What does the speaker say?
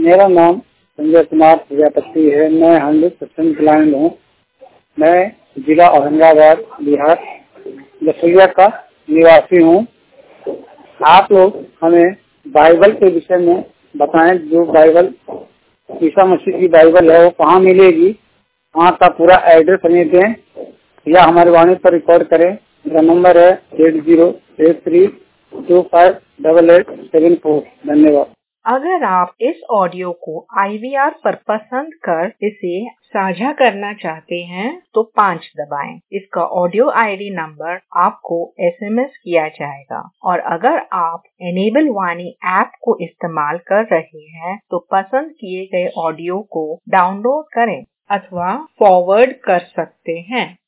मेरा नाम संजय कुमार प्रजापति है। मैं 100% ब्लाइंड हूँ। मैं जिला औरंगाबाद, बिहार, लसैया का निवासी हूँ। आप लोग हमें बाइबल के विषय में बताएं। जो बाइबल ईसा मसीह की बाइबल है वो कहाँ मिलेगी, वहाँ का पूरा एड्रेस हमें दें या हमारे वाणी पर रिकॉर्ड करें। मेरा नंबर है 8083258874। धन्यवाद। अगर आप इस ऑडियो को IVR पर पसंद कर इसे साझा करना चाहते हैं तो 5 दबाएं। इसका ऑडियो ID नंबर आपको SMS किया जाएगा। और अगर आप एनेबल वाणी ऐप को इस्तेमाल कर रहे हैं तो पसंद किए गए ऑडियो को डाउनलोड करें अथवा फॉरवर्ड कर सकते हैं।